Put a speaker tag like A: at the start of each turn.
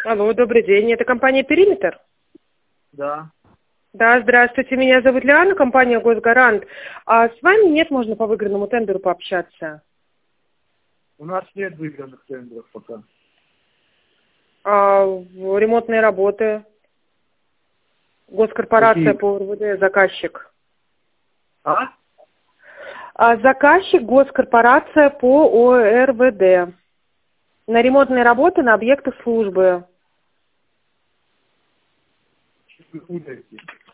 A: Алло, добрый день. Это компания «Периметр»?
B: Да.
A: Да, здравствуйте. Меня зовут Лиана, компания «Госгарант». А с вами нет, можно по выигранному тендеру пообщаться?
B: У нас нет выигранных тендеров пока.
A: Ремонтные работы, госкорпорация
B: Какие?
A: по РВД, заказчик.
B: А?
A: Заказчик госкорпорация по ОРВД. На ремонтные работы на объектах службы.
B: Что вы путаете?